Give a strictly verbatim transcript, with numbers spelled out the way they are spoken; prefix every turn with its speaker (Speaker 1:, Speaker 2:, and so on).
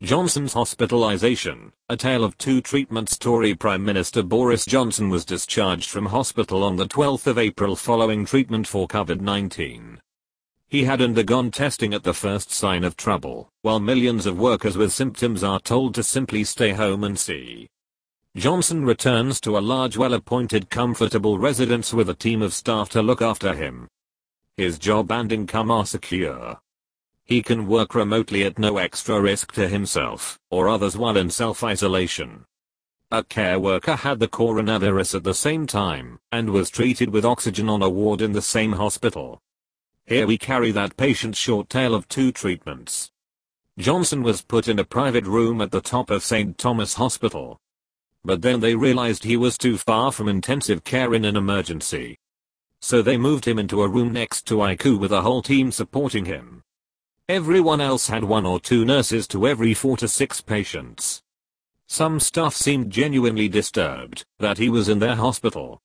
Speaker 1: Johnson's hospitalization, a tale of two treatments story. Prime Minister Boris Johnson was discharged from hospital on the twelfth of April following treatment for COVID nineteen. He had undergone testing at the first sign of trouble, while millions of workers with symptoms are told to simply stay home and see. Johnson returns to a large well-appointed comfortable residence with a team of staff to look after him. His job and income are secure. He can work remotely at no extra risk to himself or others while in self-isolation. A care worker had the coronavirus at the same time and was treated with oxygen on a ward in the same hospital. Here we carry that patient's short tale of two treatments. Johnson was put in a private room at the top of Saint Thomas Hospital. But then they realized he was too far from intensive care in an emergency. So they moved him into a room next to I C U with a whole team supporting him. Everyone else had one or two nurses to every four to six patients. Some staff seemed genuinely disturbed that he was in their hospital.